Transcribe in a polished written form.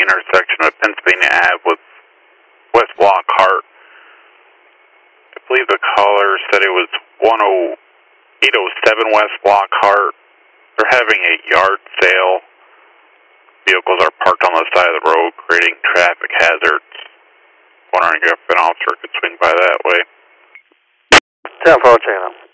intersection of Pennsylvania Ave with West Lockhart. I believe the caller said it was 807 West Lockhart. They're having a yard sale. Vehicles are parked on the side of the road, creating traffic hazards. Wondering if an officer could swing by that way. 10-4 channel.